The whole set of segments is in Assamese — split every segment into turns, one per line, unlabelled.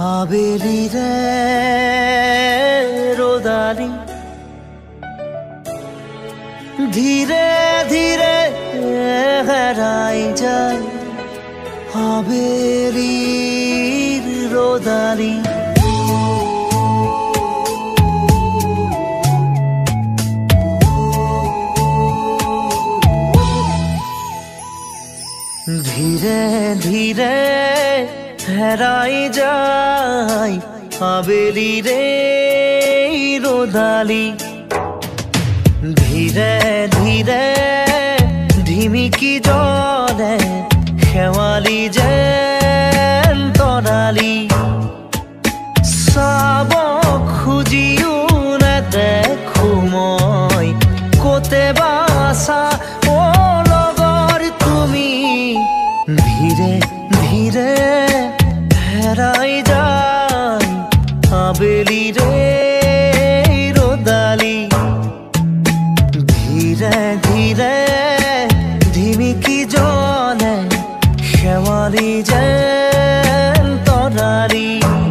আবেলিৰে ৰ'দালি ধীৰে ধীৰে হেৰাই যায় আবেলিৰ ৰ'দালি ধীৰে ধীৰে হেৰাই যায় আবেলিৰে ৰ'দালি ধীৰে ধীৰে ধিমিকি জ্বলে শেৱালি যেন তৰালি চাব খুজিও নেদেখো মই ক'তে বা আছা ধীৰে ধীৰে হেৰাই যায় আবেলিৰে ৰ'দালি ধীৰে ধীৰে ধিমিকি জ্বলে শেৱালি যেন তৰালি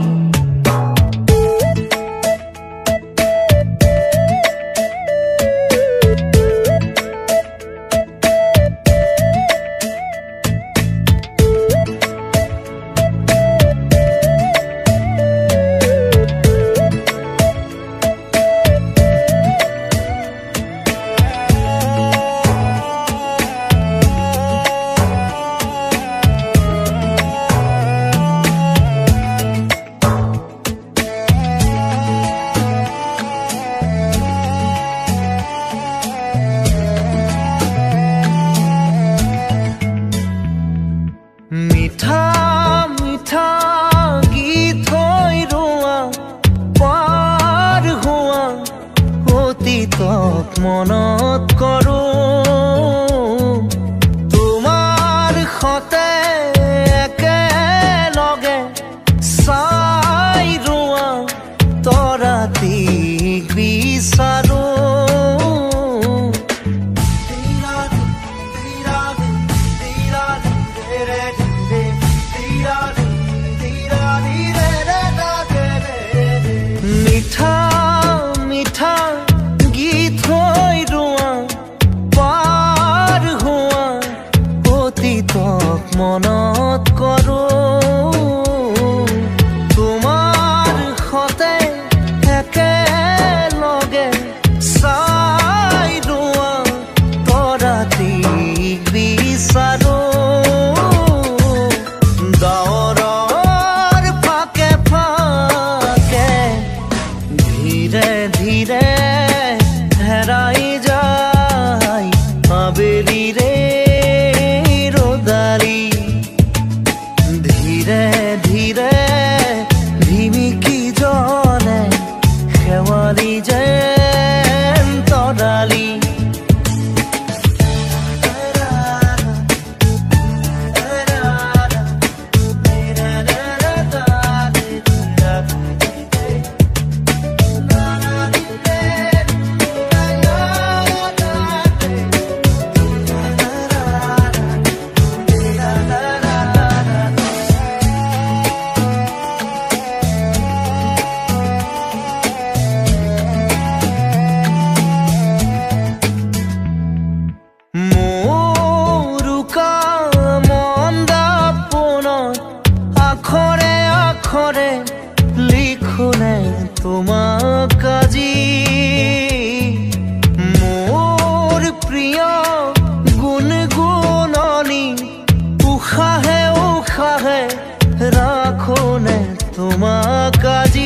মিঠা মিঠা গীত হৈ ৰোৱা পাৰ হোৱা অতীতক মনত কৰোঁ তোমাৰ সতে একেলগে চাই ৰোৱা তৰাটিক বিচাৰোঁ মিঠা মিঠা গীত হৈ ৰোৱা পাৰ হোৱা অতীতক মনত কৰোঁ তোমাৰ সতে একেলগে চাই ৰোৱা তৰাটিক বিচাৰোঁ ধীৰে ধীৰে হেৰাই যায় আবেলিৰে ৰ'দালি ধীৰে ধীৰে ধিমিকি জ্বলে শেৱালি যেন তৰালি আখৰে লিখোনে তোমাক আজি মোৰ প্ৰিয় গুণগুণনি উশাহে উশাহে ৰাখোনে তোমাক আজি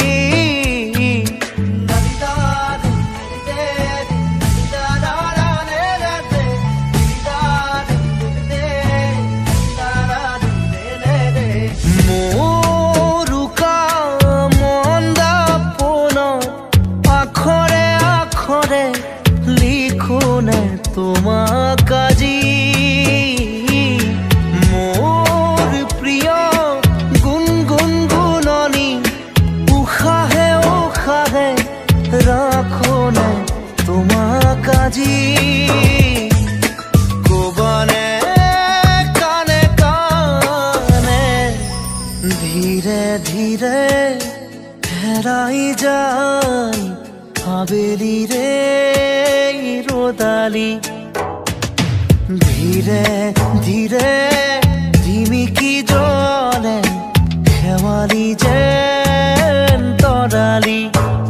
লিখোনে তোমাক আজি মোৰ প্ৰিয় গুণগুণনি উশাহে উশাহে ৰাখোনে তোমাক আজি ক'বানে কানে কানে ধীৰে ধীৰে রে রোদালি ধীরে ধীরে ঝিমিকি জলে শেৱালি যেন তৰালি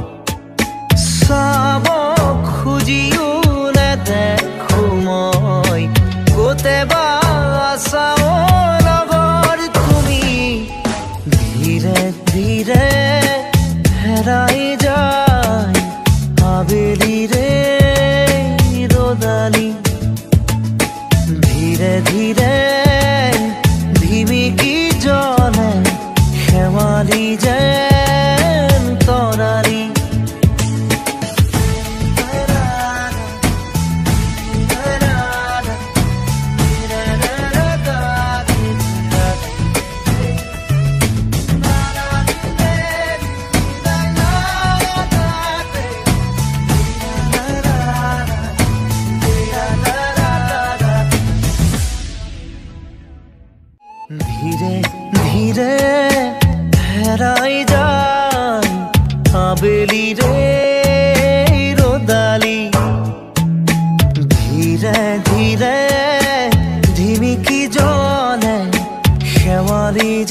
চাব খুজিও নেদেখো মই ক'তে বা আছা অ লগৰ তুমি ধীৰে ধীৰে হেৰাই যায় আবেলিৰে ৰ'দালি ধীৰে ধীৰে ধিমিকি জলে শেৱালি যেন তৰালি ধীরে ধীরে হেৰাই যায় আবেলিৰে ৰ'দালি ধীৰে ধীৰে ধিমিকি জলে শেৱালি